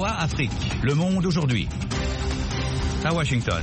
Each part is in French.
VOA Afrique, Le Monde aujourd'hui. À Washington.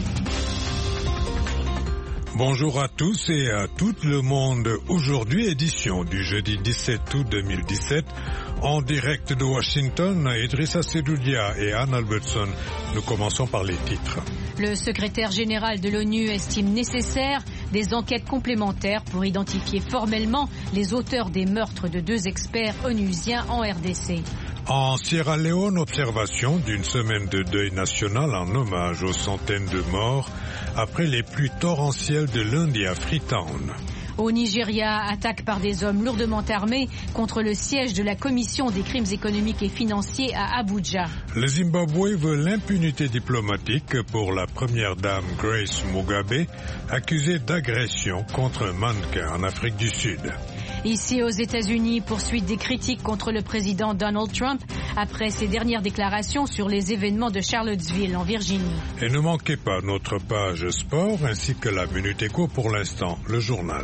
Bonjour à tous et à tout le monde. Aujourd'hui, édition du jeudi 17 août 2017. En direct de Washington, Idrissa Sedoudia et Anne Albertson. Nous commençons par les titres. Le secrétaire général de l'ONU estime nécessaire des enquêtes complémentaires pour identifier formellement les auteurs des meurtres de 2 experts onusiens en RDC. En Sierra Leone, observation d'une semaine de deuil national en hommage aux centaines de morts après les pluies torrentielles de lundi à Freetown. Au Nigeria, attaque par des hommes lourdement armés contre le siège de la Commission des crimes économiques et financiers à Abuja. Le Zimbabwe veut l'impunité diplomatique pour la première dame Grace Mugabe, accusée d'agression contre un mannequin en Afrique du Sud. Ici aux États-Unis, poursuite des critiques contre le président Donald Trump après ses dernières déclarations sur les événements de Charlottesville en Virginie. Et ne manquez pas notre page sport ainsi que la Minute Éco pour l'instant, le journal.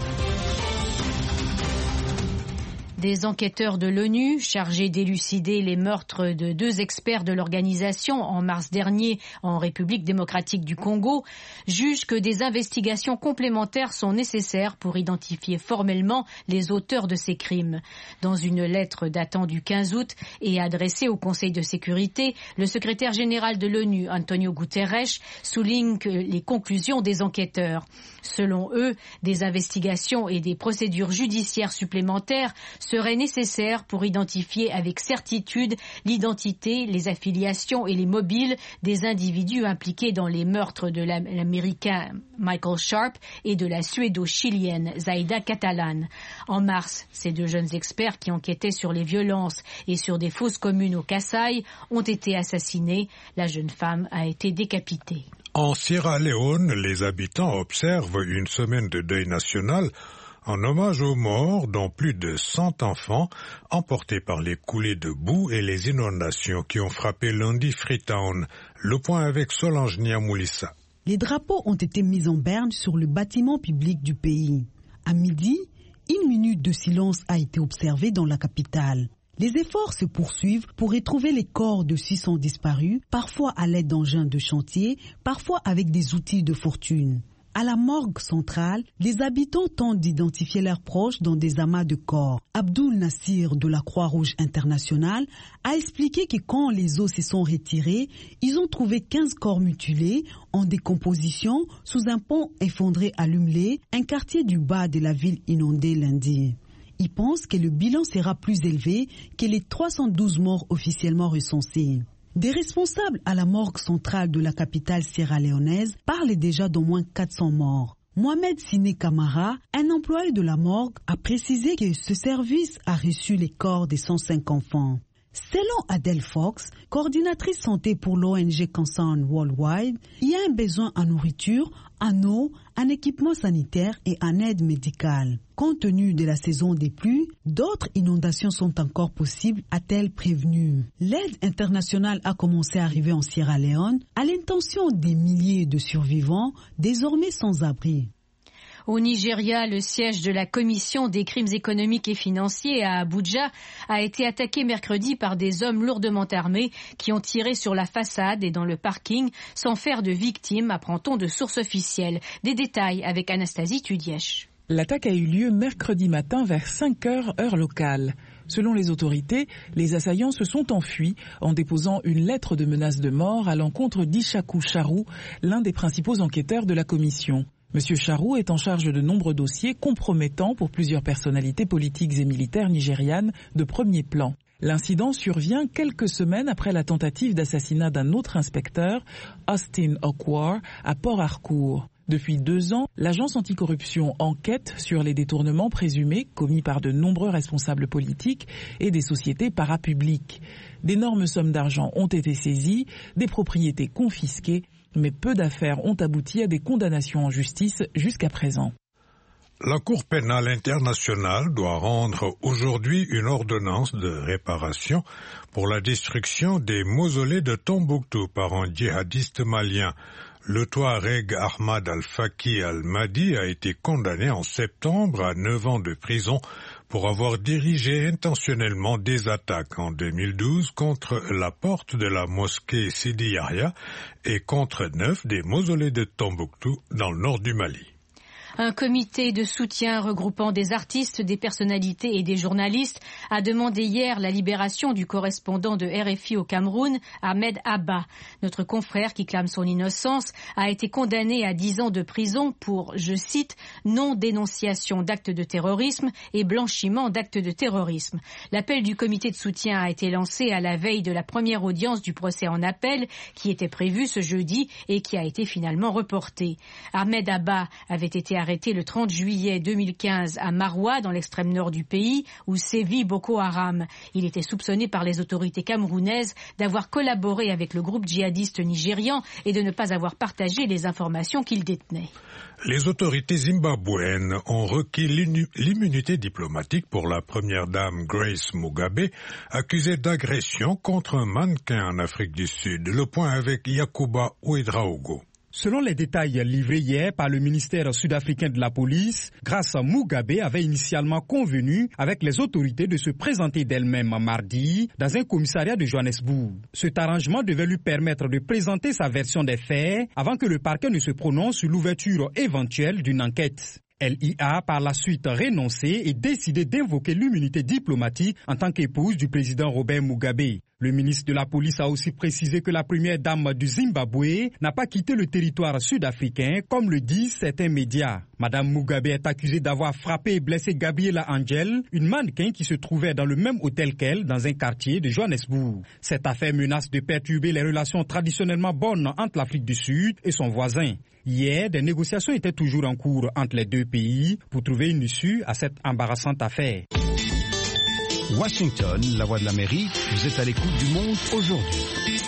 Des enquêteurs de l'ONU, chargés d'élucider les meurtres de 2 experts de l'organisation en mars dernier en République démocratique du Congo, jugent que des investigations complémentaires sont nécessaires pour identifier formellement les auteurs de ces crimes. Dans une lettre datant du 15 août et adressée au Conseil de sécurité, le secrétaire général de l'ONU, Antonio Guterres, souligne les conclusions des enquêteurs. Selon eux, des investigations et des procédures judiciaires supplémentaires seraient nécessaires pour identifier avec certitude l'identité, les affiliations et les mobiles des individus impliqués dans les meurtres de l'Américain Michael Sharp et de la Suédo-Chilienne Zaida Catalan. En mars, ces 2 jeunes experts qui enquêtaient sur les violences et sur des fosses communes au Kasaï ont été assassinés. La jeune femme a été décapitée. En Sierra Leone, les habitants observent une semaine de deuil national en hommage aux morts, dont plus de 100 enfants, emportés par les coulées de boue et les inondations qui ont frappé lundi Freetown. Le point avec Solange Niamoulissa. Les drapeaux ont été mis en berne sur le bâtiment public du pays. À midi, 1 minute de silence a été observée dans la capitale. Les efforts se poursuivent pour retrouver les corps de 600 disparus, parfois à l'aide d'engins de chantier, parfois avec des outils de fortune. À la morgue centrale, les habitants tentent d'identifier leurs proches dans des amas de corps. Abdul Nassir de la Croix-Rouge internationale a expliqué que quand les os se sont retirés, ils ont trouvé 15 corps mutilés en décomposition sous un pont effondré à Lumley, un quartier du bas de la ville inondée lundi. Il pense que le bilan sera plus élevé que les 312 morts officiellement recensés. Des responsables à la morgue centrale de la capitale sierra-léonaise parlent déjà d'au moins 400 morts. Mohamed Siné Camara, un employé de la morgue, a précisé que ce service a reçu les corps des 105 enfants. Selon Adele Fox, coordinatrice santé pour l'ONG Concern Worldwide, il y a un besoin en nourriture, en eau, en équipement sanitaire et en aide médicale. Compte tenu de la saison des pluies, d'autres inondations sont encore possibles, a-t-elle prévenu. L'aide internationale a commencé à arriver en Sierra Leone à l'intention des milliers de survivants désormais sans abri. Au Nigeria, le siège de la Commission des crimes économiques et financiers à Abuja a été attaqué mercredi par des hommes lourdement armés qui ont tiré sur la façade et dans le parking sans faire de victimes, apprend-on de sources officielles. Des détails avec Anastasie Tudièche. L'attaque a eu lieu mercredi matin vers 5 heures, heure locale. Selon les autorités, les assaillants se sont enfuis en déposant une lettre de menace de mort à l'encontre d'Ishaku Charou, l'un des principaux enquêteurs de la commission. Monsieur Charou est en charge de nombreux dossiers compromettants pour plusieurs personnalités politiques et militaires nigérianes de premier plan. L'incident survient quelques semaines après la tentative d'assassinat d'un autre inspecteur, Austin Okwar, à Port Harcourt. Depuis 2 ans, l'agence anticorruption enquête sur les détournements présumés commis par de nombreux responsables politiques et des sociétés parapubliques. D'énormes sommes d'argent ont été saisies, des propriétés confisquées, mais peu d'affaires ont abouti à des condamnations en justice jusqu'à présent. La Cour pénale internationale doit rendre aujourd'hui une ordonnance de réparation pour la destruction des mausolées de Tombouctou par un djihadiste malien. Le Touareg Ahmad Al-Faki Al-Mahdi a été condamné en septembre à 9 ans de prison pour avoir dirigé intentionnellement des attaques en 2012 contre la porte de la mosquée Sidi Yahya et contre 9 des mausolées de Tombouctou dans le nord du Mali. Un comité de soutien regroupant des artistes, des personnalités et des journalistes a demandé hier la libération du correspondant de RFI au Cameroun, Ahmed Abba. Notre confrère, qui clame son innocence, a été condamné à 10 ans de prison pour, je cite, non-dénonciation d'actes de terrorisme et blanchiment d'actes de terrorisme. L'appel du comité de soutien a été lancé à la veille de la première audience du procès en appel qui était prévue ce jeudi et qui a été finalement reportée. Ahmed Abba avait été arrêté le 30 juillet 2015 à Maroua, dans l'extrême nord du pays, où sévit Boko Haram. Il était soupçonné par les autorités camerounaises d'avoir collaboré avec le groupe djihadiste nigérian et de ne pas avoir partagé les informations qu'il détenait. Les autorités zimbabwéennes ont requis l'immunité diplomatique pour la première dame Grace Mugabe, accusée d'agression contre un mannequin en Afrique du Sud. Le point avec Yakuba Ouedraogo. Selon les détails livrés hier par le ministère sud-africain de la police, Grace Mugabe avait initialement convenu avec les autorités de se présenter d'elle-même mardi dans un commissariat de Johannesburg. Cet arrangement devait lui permettre de présenter sa version des faits avant que le parquet ne se prononce sur l'ouverture éventuelle d'une enquête. Elle y a par la suite renoncé et décidé d'invoquer l'immunité diplomatique en tant qu'épouse du président Robert Mugabe. Le ministre de la Police a aussi précisé que la première dame du Zimbabwe n'a pas quitté le territoire sud-africain, comme le disent certains médias. Madame Mugabe est accusée d'avoir frappé et blessé Gabriela Angel, une mannequin qui se trouvait dans le même hôtel qu'elle dans un quartier de Johannesburg. Cette affaire menace de perturber les relations traditionnellement bonnes entre l'Afrique du Sud et son voisin. Hier, des négociations étaient toujours en cours entre les deux pays pour trouver une issue à cette embarrassante affaire. Washington, la voix de l'Amérique, vous êtes à l'écoute du monde aujourd'hui.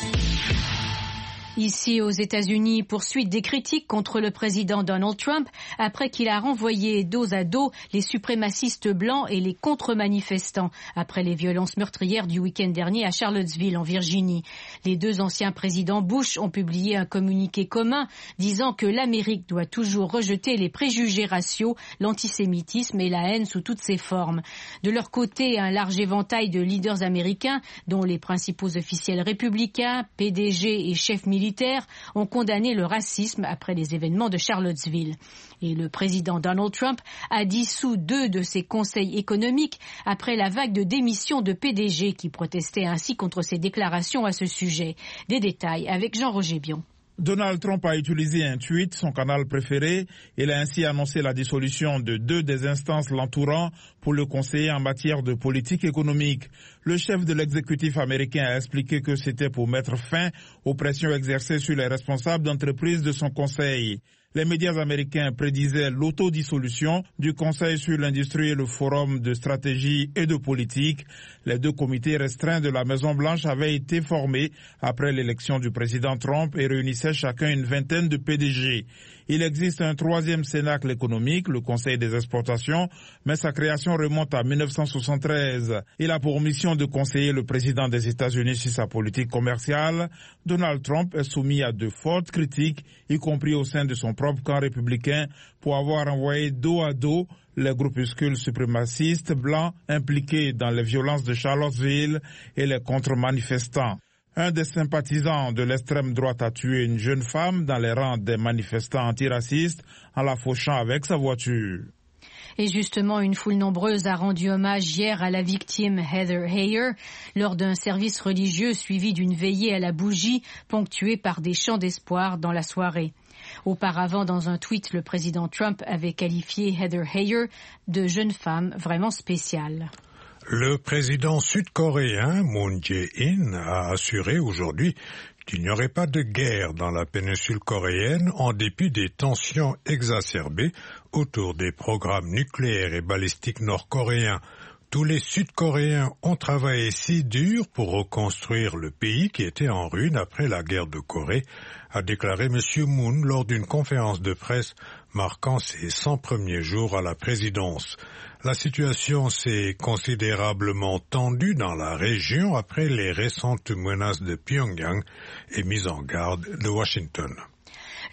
Ici aux États-Unis, poursuite des critiques contre le président Donald Trump après qu'il a renvoyé dos à dos les suprémacistes blancs et les contre-manifestants après les violences meurtrières du week-end dernier à Charlottesville en Virginie. Les deux anciens présidents Bush ont publié un communiqué commun disant que l'Amérique doit toujours rejeter les préjugés raciaux, l'antisémitisme et la haine sous toutes ses formes. De leur côté, un large éventail de leaders américains, dont les principaux officiels républicains, PDG et chefs militaires, ont condamné le racisme après les événements de Charlottesville. Et le président Donald Trump a dissous 2 de ses conseils économiques après la vague de démissions de PDG qui protestaient ainsi contre ses déclarations à ce sujet. Des détails avec Jean-Roger Bion. Donald Trump a utilisé un tweet, son canal préféré. Il a ainsi annoncé la dissolution de 2 des instances l'entourant pour le conseiller en matière de politique économique. Le chef de l'exécutif américain a expliqué que c'était pour mettre fin aux pressions exercées sur les responsables d'entreprises de son conseil. Les médias américains prédisaient l'autodissolution du Conseil sur l'industrie et le Forum de stratégie et de politique. Les 2 comités restreints de la Maison-Blanche avaient été formés après l'élection du président Trump et réunissaient chacun une vingtaine de PDG. Il existe un 3e cénacle économique, le Conseil des exportations, mais sa création remonte à 1973. Il a pour mission de conseiller le président des États-Unis sur sa politique commerciale. Donald Trump est soumis à de fortes critiques, y compris au sein de son propre camp républicain, pour avoir envoyé dos à dos les groupuscules suprémacistes blancs impliqués dans les violences de Charlottesville et les contre-manifestants. Un des sympathisants de l'extrême droite a tué une jeune femme dans les rangs des manifestants antiracistes en la fauchant avec sa voiture. Et justement, une foule nombreuse a rendu hommage hier à la victime Heather Heyer lors d'un service religieux suivi d'une veillée à la bougie ponctuée par des chants d'espoir dans la soirée. Auparavant, dans un tweet, le président Trump avait qualifié Heather Heyer de jeune femme vraiment spéciale. Le président sud-coréen Moon Jae-in a assuré aujourd'hui qu'il n'y aurait pas de guerre dans la péninsule coréenne en dépit des tensions exacerbées autour des programmes nucléaires et balistiques nord-coréens. Tous les Sud-Coréens ont travaillé si dur pour reconstruire le pays qui était en ruine après la guerre de Corée, a déclaré M. Moon lors d'une conférence de presse marquant ses 100 premiers jours à la présidence. La situation s'est considérablement tendue dans la région après les récentes menaces de Pyongyang et mise en garde de Washington.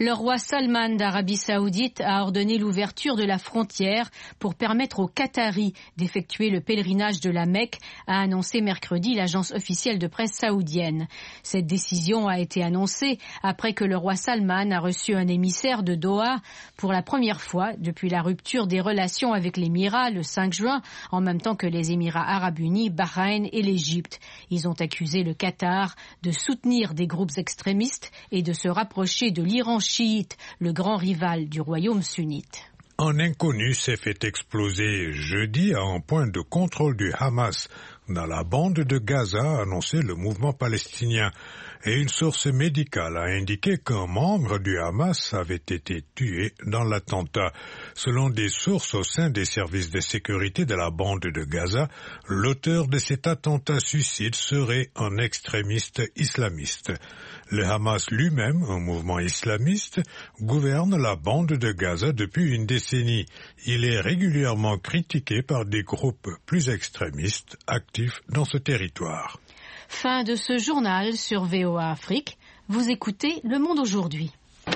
Le roi Salman d'Arabie Saoudite a ordonné l'ouverture de la frontière pour permettre aux Qataris d'effectuer le pèlerinage de la Mecque, a annoncé mercredi l'agence officielle de presse saoudienne. Cette décision a été annoncée après que le roi Salman a reçu un émissaire de Doha pour la première fois depuis la rupture des relations avec l'Émirat le 5 juin, en même temps que les Émirats arabes unis, Bahreïn et l'Égypte. Ils ont accusé le Qatar de soutenir des groupes extrémistes et de se rapprocher de l'Iran chiite, le grand rival du royaume sunnite. Un inconnu s'est fait exploser jeudi à un point de contrôle du Hamas dans la bande de Gaza, a annoncé le mouvement palestinien. Et une source médicale a indiqué qu'un membre du Hamas avait été tué dans l'attentat. Selon des sources au sein des services de sécurité de la bande de Gaza, l'auteur de cet attentat suicide serait un extrémiste islamiste. Le Hamas lui-même, un mouvement islamiste, gouverne la bande de Gaza depuis une décennie. Il est régulièrement critiqué par des groupes plus extrémistes actifs dans ce territoire. Fin de ce journal sur VOA Afrique. Vous écoutez Le Monde aujourd'hui.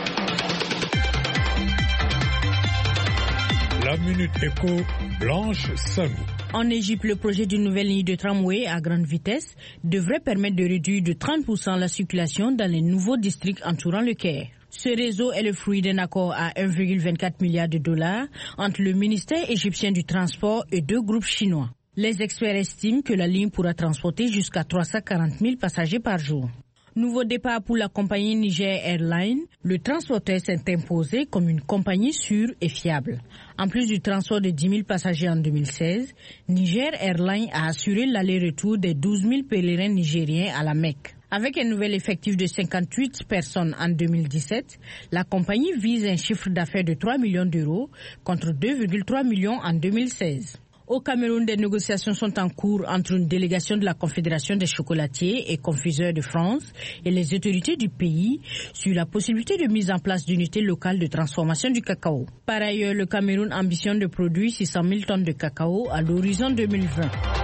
La Minute Éco, Blanche Sanou. En Égypte, le projet d'une nouvelle ligne de tramway à grande vitesse devrait permettre de réduire de 30% la circulation dans les nouveaux districts entourant le Caire. Ce réseau est le fruit d'un accord à 1,24 milliard de dollars entre le ministère égyptien du Transport et deux groupes chinois. Les experts estiment que la ligne pourra transporter jusqu'à 340 000 passagers par jour. Nouveau départ pour la compagnie Niger Airlines. Le transporteur s'est imposé comme une compagnie sûre et fiable. En plus du transport de 10 000 passagers en 2016, Niger Airlines a assuré l'aller-retour des 12 000 pèlerins nigériens à la Mecque. Avec un nouvel effectif de 58 personnes en 2017, la compagnie vise un chiffre d'affaires de 3 millions d'euros contre 2,3 millions en 2016. Au Cameroun, des négociations sont en cours entre une délégation de la Confédération des chocolatiers et confiseurs de France et les autorités du pays sur la possibilité de mise en place d'unités locales de transformation du cacao. Par ailleurs, le Cameroun ambitionne de produire 600 000 tonnes de cacao à l'horizon 2020.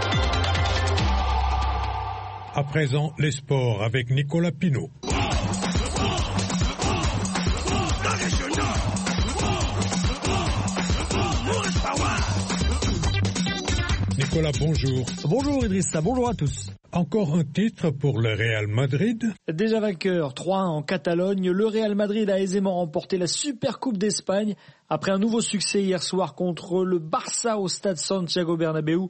À présent, les sports avec Nicolas Pinault. Nicolas, bonjour. Bonjour Idrissa, bonjour à tous. Encore un titre pour le Real Madrid. Déjà vainqueur, 3-1 en Catalogne, le Real Madrid a aisément remporté la Supercoupe d'Espagne après un nouveau succès hier soir contre le Barça au stade Santiago Bernabéu.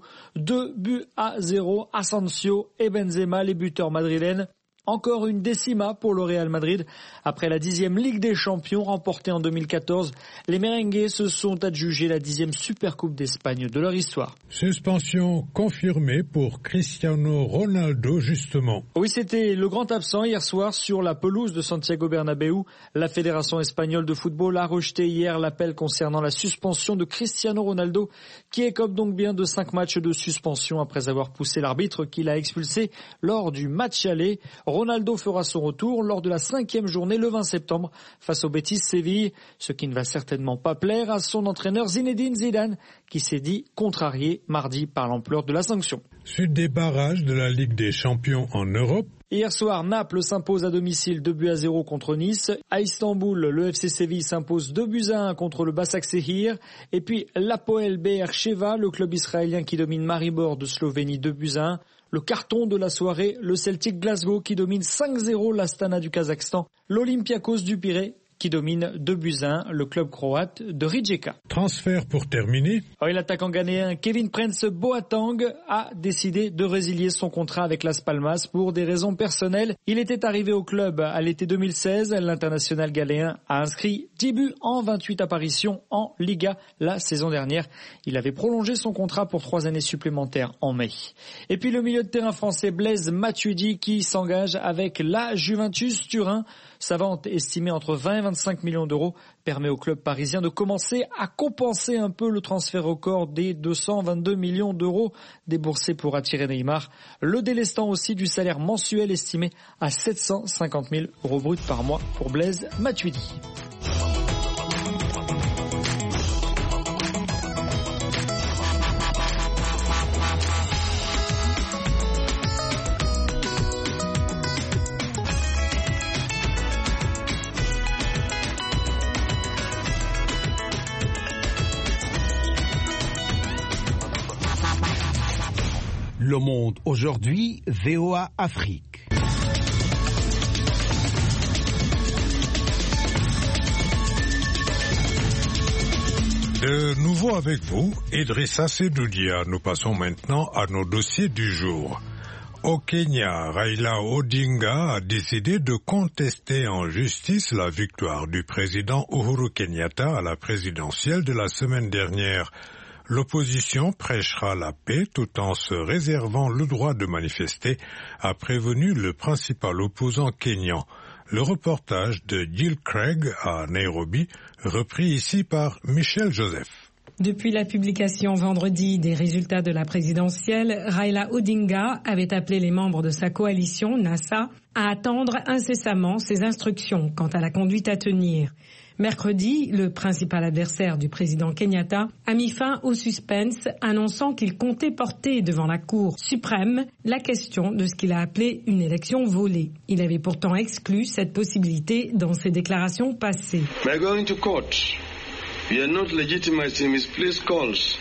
2-0, Asensio et Benzema, les buteurs madrilènes. Encore une décima pour le Real Madrid. Après la 10e Ligue des Champions remportée en 2014, les merengues se sont adjugés la 10e Supercoupe d'Espagne de leur histoire. Suspension confirmée pour Cristiano Ronaldo, justement. Oui, c'était le grand absent hier soir sur la pelouse de Santiago Bernabéu. La Fédération espagnole de football a rejeté hier l'appel concernant la suspension de Cristiano Ronaldo, qui écope donc bien de 5 matchs de suspension après avoir poussé l'arbitre qui l'a expulsé lors du match aller. Ronaldo fera son retour lors de la 5e journée le 20 septembre face au Betis Séville, ce qui ne va certainement pas plaire à son entraîneur Zinedine Zidane qui s'est dit contrarié mardi par l'ampleur de la sanction. Suite des barrages de la Ligue des Champions en Europe. Hier soir, Naples s'impose à domicile 2-0 contre Nice. À Istanbul, le FC Séville s'impose 2-1 contre le Başakşehir. Et puis l'Hapoel Beersheva, le club israélien qui domine Maribor de Slovénie 2-1. Le carton de la soirée, le Celtic Glasgow qui domine 5-0 l'Astana du Kazakhstan. L'Olympiakos du Pirée qui domine 2-1 le club croate de Rijeka. Transfert pour terminer. L'attaquant ghanéen Kevin Prince Boateng a décidé de résilier son contrat avec Las Palmas pour des raisons personnelles. Il était arrivé au club à l'été 2016. L'international ghanéen a inscrit 10 buts en 28 apparitions en Liga la saison dernière. Il avait prolongé son contrat pour 3 années supplémentaires en mai. Et puis le milieu de terrain français Blaise Matuidi qui s'engage avec la Juventus Turin. Sa vente estimée entre 20 et 25 millions d'euros permet au club parisien de commencer à compenser un peu le transfert record des 222 millions d'euros déboursés pour attirer Neymar, le délestant aussi du salaire mensuel estimé à 750 000 euros bruts par mois pour Blaise Matuidi. Le Monde aujourd'hui, VOA Afrique. De nouveau avec vous, Idrissa Sedoudia. Nous passons maintenant à nos dossiers du jour. Au Kenya, Raila Odinga a décidé de contester en justice la victoire du président Uhuru Kenyatta à la présidentielle de la semaine dernière. L'opposition prêchera la paix tout en se réservant le droit de manifester, a prévenu le principal opposant kényan. Le reportage de Jill Craig à Nairobi, repris ici par Michel Joseph. Depuis la publication vendredi des résultats de la présidentielle, Raila Odinga avait appelé les membres de sa coalition, NASA, à attendre incessamment ses instructions quant à la conduite à tenir. Mercredi, le principal adversaire du président Kenyatta a mis fin au suspense, annonçant qu'il comptait porter devant la Cour suprême la question de ce qu'il a appelé une élection volée. Il avait pourtant exclu cette possibilité dans ses déclarations passées. By going to court, we are not legitimizing misplaced calls.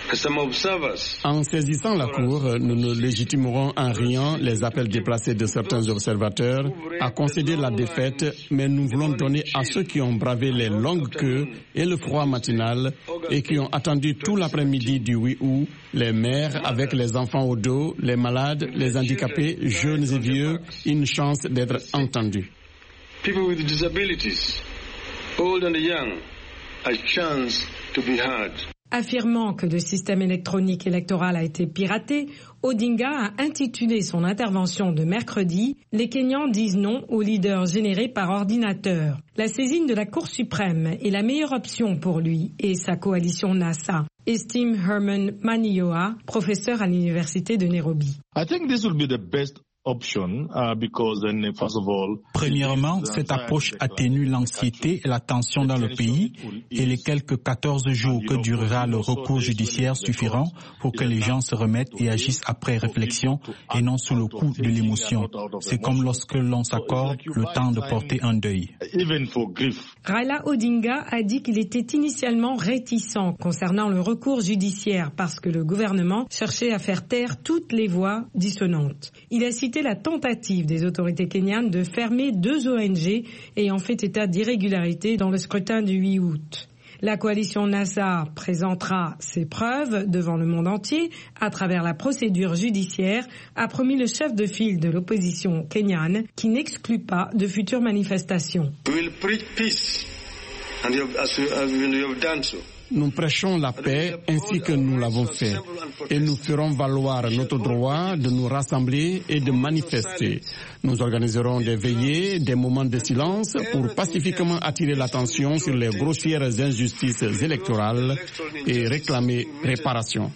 En saisissant la Cour, nous ne légitimerons en rien les appels déplacés de certains observateurs à concéder la défaite, mais nous voulons donner à ceux qui ont bravé les longues queues et le froid matinal et qui ont attendu tout l'après-midi du 8 août, les mères avec les enfants au dos, les malades, les handicapés, jeunes et vieux, une chance d'être entendus. People with disabilities, old and young, a chance to be heard. Affirmant que le système électronique électoral a été piraté, Odinga a intitulé son intervention de mercredi « Les Kenyans disent non aux leaders générés par ordinateur ». La saisine de la Cour suprême est la meilleure option pour lui et sa coalition NASA, estime Herman Manioa, professeur à l'université de Nairobi. I think this will be the best option because then first of all, premièrement, cette approche atténue l'anxiété et la tension dans le pays et les quelques 14 jours que durera le recours judiciaire suffiront pour que les gens se remettent et agissent après réflexion et non sous le coup de l'émotion. C'est comme lorsque l'on s'accorde le temps de porter un deuil. Raila Odinga a dit qu'il était initialement réticent concernant le recours judiciaire parce que le gouvernement cherchait à faire taire toutes les voix dissonantes. Il a cité la tentative des autorités kenyanes de fermer 2 ONG ayant fait état d'irrégularités dans le scrutin du 8 août. La coalition NASA présentera ses preuves devant le monde entier à travers la procédure judiciaire, a promis le chef de file de l'opposition kenyane qui n'exclut pas de futures manifestations. We will preach peace and you have done so. Nous prêchons la paix ainsi que nous l'avons fait et nous ferons valoir notre droit de nous rassembler et de manifester. Nous organiserons des veillées, des moments de silence pour pacifiquement attirer l'attention sur les grossières injustices électorales et réclamer réparation.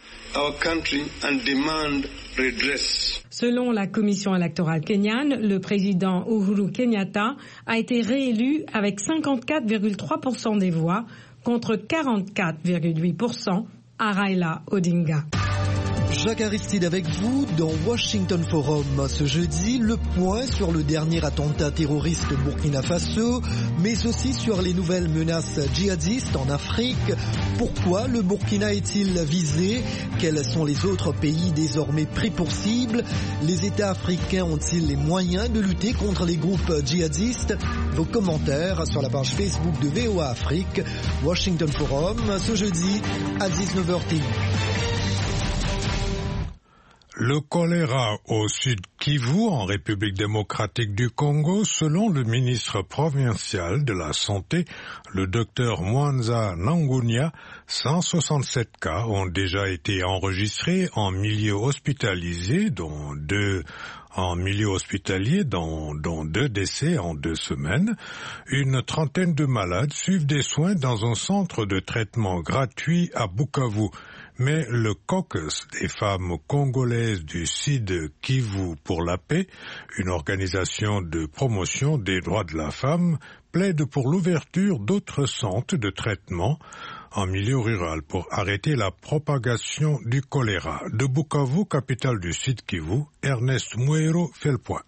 Selon la commission électorale kenyane, le président Uhuru Kenyatta a été réélu avec 54,3% des voix contre 44,8% à Raila Odinga. Jacques Aristide avec vous dans Washington Forum. Ce jeudi, le point sur le dernier attentat terroriste au Burkina Faso, mais aussi sur les nouvelles menaces djihadistes en Afrique. Pourquoi le Burkina est-il visé? Quels sont les autres pays désormais pris pour cible? Les États africains ont-ils les moyens de lutter contre les groupes djihadistes? Vos commentaires sur la page Facebook de VOA Afrique. Washington Forum, ce jeudi à 19h. Le choléra au sud Kivu, en République démocratique du Congo, selon le ministre provincial de la Santé, le docteur Mwanza Nangunia, 167 cas ont déjà été enregistrés en milieu hospitalisé, dont 2 décès en 2 semaines. Une trentaine de malades suivent des soins dans un centre de traitement gratuit à Bukavu. Mais le caucus des femmes congolaises du Sud Kivu pour la paix, une organisation de promotion des droits de la femme, plaide pour l'ouverture d'autres centres de traitement en milieu rural pour arrêter la propagation du choléra. De Bukavu, capitale du Sud Kivu, Ernest Mouero fait le point.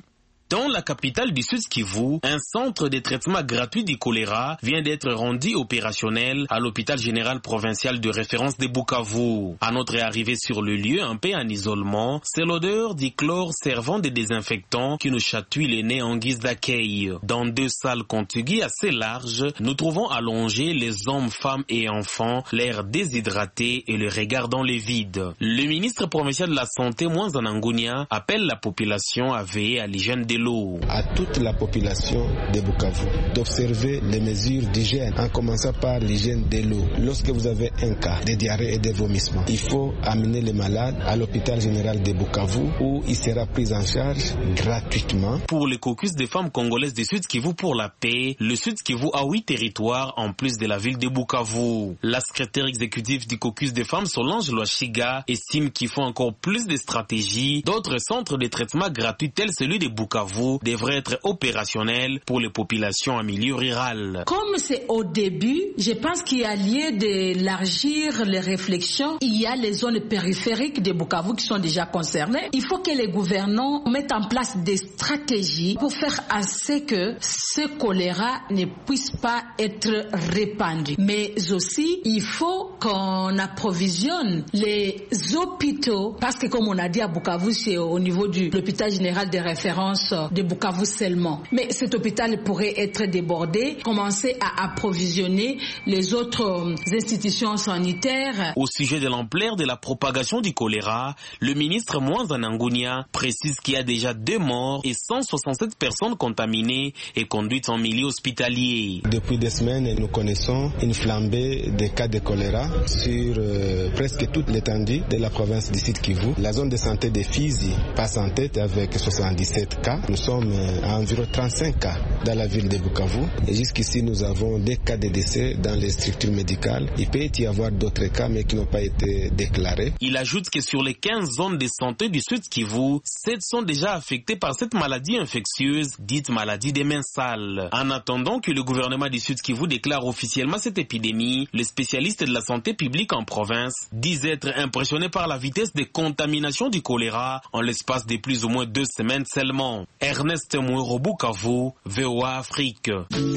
Dans la capitale du Sud Kivu, un centre de traitement gratuit du choléra vient d'être rendu opérationnel à l'hôpital général provincial de référence de Bukavu. À notre arrivée sur le lieu, un peu en isolement, c'est l'odeur du chlore servant de désinfectant qui nous chatouille les nez en guise d'accueil. Dans 2 salles contiguës assez larges, nous trouvons allongés les hommes, femmes et enfants, l'air déshydraté et le regard dans le vide. Le ministre provincial de la Santé, Mwanza Nangunia, appelle la population à veiller à l'hygiène de l'eau. À toute la population de Bukavu d'observer les mesures d'hygiène, en commençant par l'hygiène de l'eau. Lorsque vous avez un cas de diarrhée et de vomissement, il faut amener les malades à l'hôpital général de Bukavu où il sera pris en charge gratuitement. Pour le caucus des femmes congolaises du Sud Kivu pour la paix, le Sud Kivu a 8 territoires en plus de la ville de Bukavu. La secrétaire exécutive du caucus des femmes, Solange Loachiga, estime qu'il faut encore plus de stratégies. D'autres centres de traitement gratuits tels celui de Bukavu devraient être opérationnels pour les populations en milieu rural. Comme c'est au début, je pense qu'il y a lieu d'élargir les réflexions. Il y a les zones périphériques de Bukavu qui sont déjà concernées. Il faut que les gouvernants mettent en place des stratégies pour faire en sorte que ce choléra ne puisse pas être répandu. Mais aussi, il faut qu'on approvisionne les hôpitaux parce que comme on a dit à Bukavu, c'est au niveau de l'hôpital général de référence de Bukavu seulement. Mais cet hôpital pourrait être débordé, commencer à approvisionner les autres institutions sanitaires. Au sujet de l'ampleur de la propagation du choléra, le ministre Mwanza Nangunia précise qu'il y a déjà 2 morts et 167 personnes contaminées et conduites en milieu hospitalier. Depuis des semaines, nous connaissons une flambée des cas de choléra sur presque toute l'étendue de la province du Sud Kivu. La zone de santé de Fizi passe en tête avec 77 cas. Nous sommes à environ 35 cas dans la ville de Bukavu. Et jusqu'ici, nous avons des cas de décès dans les structures médicales. Il peut y avoir d'autres cas, mais qui n'ont pas été déclarés. Il ajoute que sur les 15 zones de santé du Sud Kivu, 7 sont déjà affectées par cette maladie infectieuse, dite maladie des mains sales. En attendant que le gouvernement du Sud Kivu déclare officiellement cette épidémie, les spécialistes de la santé publique en province disent être impressionnés par la vitesse de contamination du choléra en l'espace de plus ou moins 2 semaines seulement. Ernest Mouiro, Bukavu, VOA Afrique.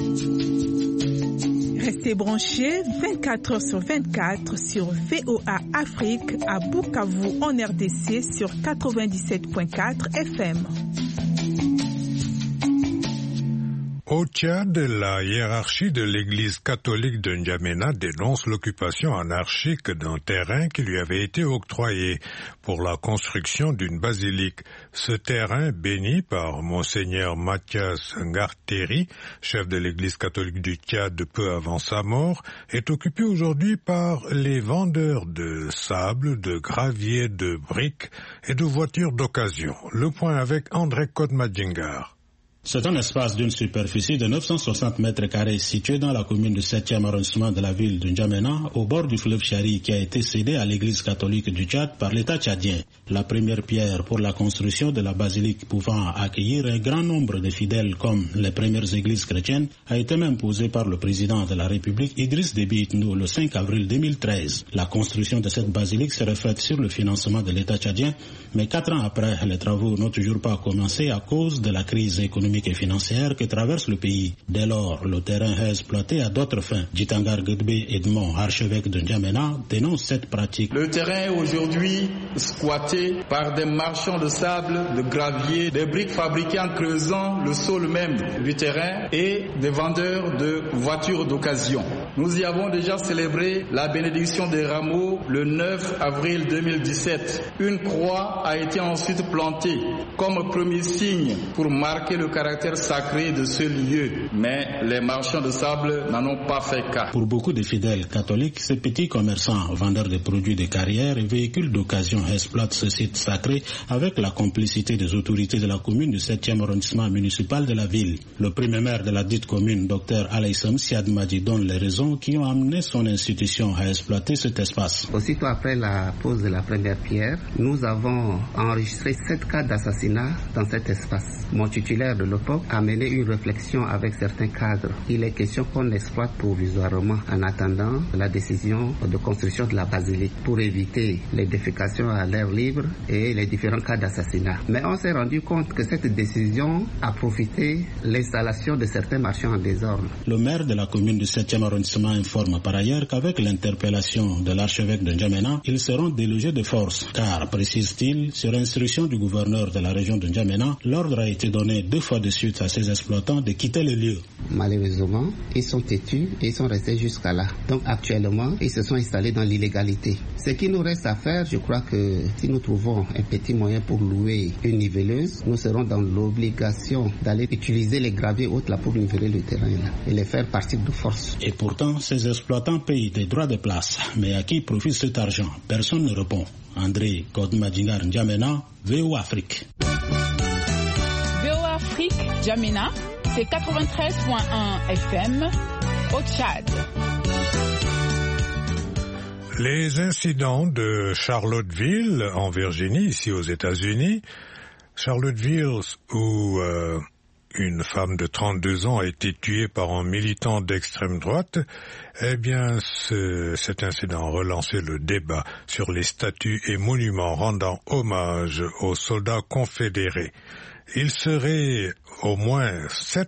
Restez branchés 24 heures sur 24 sur VOA Afrique à Bukavu en RDC sur 97.4 FM. Au Tchad, la hiérarchie de l'église catholique de N'Djamena dénonce l'occupation anarchique d'un terrain qui lui avait été octroyé pour la construction d'une basilique. Ce terrain, béni par Monseigneur Mathias Ngarteri, chef de l'église catholique du Tchad peu avant sa mort, est occupé aujourd'hui par les vendeurs de sable, de gravier, de briques et de voitures d'occasion. Le point avec André Kodmadjingar. C'est un espace d'une superficie de 960 mètres carrés situé dans la commune du 7e arrondissement de la ville de N'Djamena, au bord du fleuve Chari, qui a été cédé à l'église catholique du Tchad par l'État tchadien. La première pierre pour la construction de la basilique pouvant accueillir un grand nombre de fidèles comme les premières églises chrétiennes a été même posée par le président de la République Idriss Déby Itno le 5 avril 2013. La construction de cette basilique serait faite sur le financement de l'État tchadien, mais 4 ans après, les travaux n'ont toujours pas commencé à cause de la crise économique et financière que traverse le pays. Dès lors, le terrain est exploité à d'autres fins. Djitangar Gedbe Edmond, archevêque de N'Djamena, dénonce cette pratique. Le terrain est aujourd'hui squatté par des marchands de sable, de gravier, des briques fabriquées en creusant le sol même du terrain et des vendeurs de voitures d'occasion. Nous y avons déjà célébré la bénédiction des rameaux le 9 avril 2017. Une croix a été ensuite plantée comme premier signe pour marquer le caractère sacré de ce lieu, mais les marchands de sable n'en ont pas fait cas. Pour beaucoup de fidèles catholiques, ces petits commerçants, vendeurs de produits de carrière et véhicules d'occasion exploitent ce site sacré avec la complicité des autorités de la commune du 7e arrondissement municipal de la ville. Le premier maire de la dite commune, Dr Alaïsam Siadmadi, donne les raisons raisons qui ont amené son institution à exploiter cet espace. Aussitôt après la pose de la première pierre, nous avons enregistré 7 cas d'assassinat dans cet espace. Mon titulaire de l'époque a mené une réflexion avec certains cadres. Il est question qu'on exploite provisoirement en attendant la décision de construction de la basilique pour éviter les défécations à l'air libre et les différents cas d'assassinat. Mais on s'est rendu compte que cette décision a profité l'installation de certains marchands en désordre. Le maire de la commune du 7e arrondissement informe par ailleurs qu'avec l'interpellation de l'archevêque de N'Djamena, ils seront délogés de force, car, précise-t-il, sur instruction du gouverneur de la région de N'Djamena, l'ordre a été donné 2 fois de suite à ces exploitants de quitter le lieu. Malheureusement, ils sont têtus et ils sont restés jusqu'à là. Donc actuellement, ils se sont installés dans l'illégalité. Ce qui nous reste à faire, je crois que si nous trouvons un petit moyen pour louer une niveleuse, nous serons dans l'obligation d'aller utiliser les graviers hautes là pour niveler le terrain là, et les faire partir de force. Et pourtant, ces exploitants payent des droits de place. Mais à qui profite cet argent? Personne ne répond. André Kodmadingar N'Djamena, VOA Afrique. VOA Afrique, N'Djamena, c'est 93.1 FM au Tchad. Les incidents de Charlottesville, en Virginie, ici aux États-Unis, Charlottesville où une femme de 32 ans a été tuée par un militant d'extrême droite, eh bien, cet incident a relancé le débat sur les statues et monuments rendant hommage aux soldats confédérés. Il serait au moins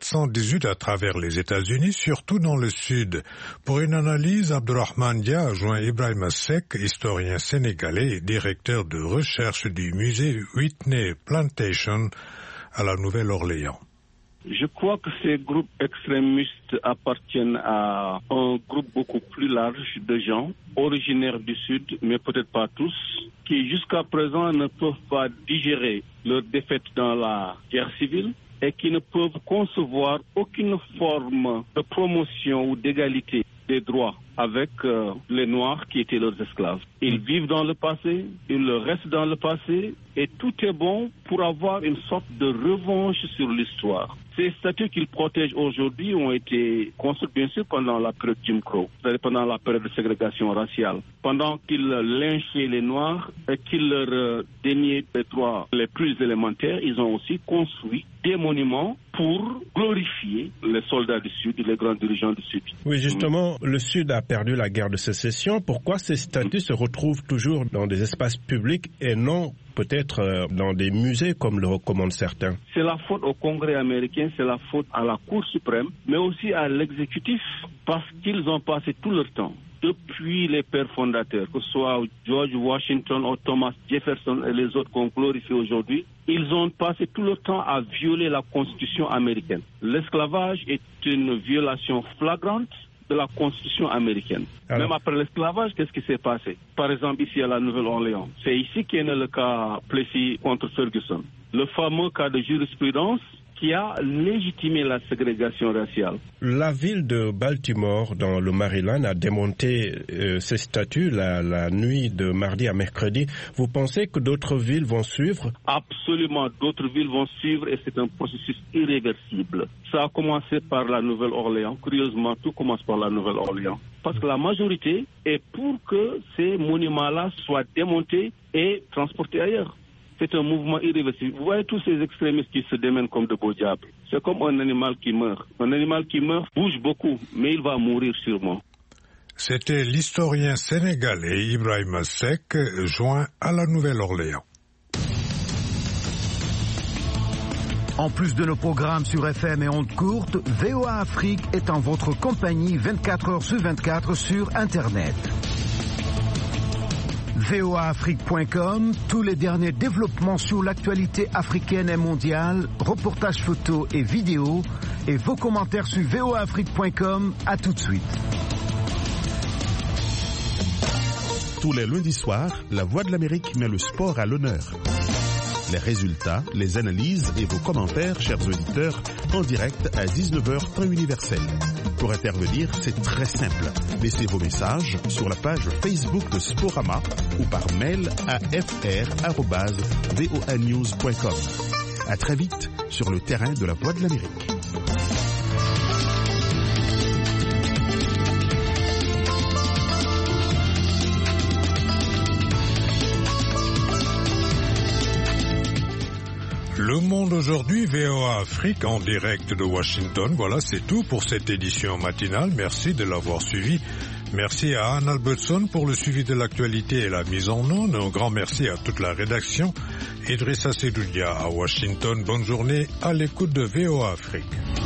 718 à travers les États-Unis, surtout dans le sud. Pour une analyse, Abdourahmane Dia a joint Ibrahim Seck, historien sénégalais et directeur de recherche du musée Whitney Plantation à la Nouvelle-Orléans. Je crois que ces groupes extrémistes appartiennent à un groupe beaucoup plus large de gens, originaires du Sud, mais peut-être pas tous, qui jusqu'à présent ne peuvent pas digérer leur défaite dans la guerre civile et qui ne peuvent concevoir aucune forme de promotion ou d'égalité des droits avec les Noirs qui étaient leurs esclaves. Ils vivent dans le passé, ils restent dans le passé et tout est bon pour avoir une sorte de revanche sur l'histoire. Ces statues qu'ils protègent aujourd'hui ont été construites bien sûr pendant la période Jim Crow, c'est-à-dire pendant la période de ségrégation raciale. Pendant qu'ils lynchaient les Noirs et qu'ils leur déniaient les droits les plus élémentaires, ils ont aussi construit des monuments pour glorifier les soldats du Sud et les grands dirigeants du Sud. Oui, justement, le Sud a perdu la guerre de sécession. Pourquoi ces statues se retrouvent toujours dans des espaces publics et non peut-être dans des musées comme le recommandent certains? C'est la faute au Congrès américain, c'est la faute à la Cour suprême, mais aussi à l'exécutif, parce qu'ils ont passé tout leur temps, depuis les pères fondateurs, que ce soit George Washington ou Thomas Jefferson et les autres qu'on glorifie aujourd'hui, ils ont passé tout leur temps à violer la Constitution américaine. L'esclavage est une violation flagrante de la Constitution américaine. Alors, même après l'esclavage, qu'est-ce qui s'est passé? Par exemple, ici à la Nouvelle-Orléans, c'est ici qu'est né le cas Plessy contre Ferguson. Le fameux cas de jurisprudence qui a légitimé la ségrégation raciale. La ville de Baltimore, dans le Maryland, a démonté ces statues la nuit de mardi à mercredi. Vous pensez que d'autres villes vont suivre? Absolument, d'autres villes vont suivre et c'est un processus irréversible. Ça a commencé par la Nouvelle-Orléans. Curieusement, tout commence par la Nouvelle-Orléans. Parce que la majorité est pour que ces monuments-là soient démontés et transportés ailleurs. C'est un mouvement irréversible. Vous voyez tous ces extrémistes qui se démènent comme de beaux diables. C'est comme un animal qui meurt. Un animal qui meurt bouge beaucoup, mais il va mourir sûrement. C'était l'historien sénégalais Ibrahim Seck, joint à la Nouvelle-Orléans. En plus de nos programmes sur FM et ondes courtes, VOA Afrique est en votre compagnie 24 heures sur 24 sur Internet. voaafrique.com, tous les derniers développements sur l'actualité africaine et mondiale, reportages photos et vidéos, et vos commentaires sur voaafrique.com. À tout de suite. Tous les lundis soirs, La Voix de l'Amérique met le sport à l'honneur. Les résultats, les analyses et vos commentaires, chers auditeurs, en direct à 19h temps universel. Pour intervenir, c'est très simple. Laissez vos messages sur la page Facebook de Sporama ou par mail à fr@voanews.com. À très vite sur le terrain de La Voix de l'Amérique. Le Monde aujourd'hui, VOA Afrique en direct de Washington. Voilà, c'est tout pour cette édition matinale. Merci de l'avoir suivi. Merci à Anne Albertson pour le suivi de l'actualité et la mise en onde. Un grand merci à toute la rédaction. Idrissa Sedoudia à Washington. Bonne journée à l'écoute de VOA Afrique.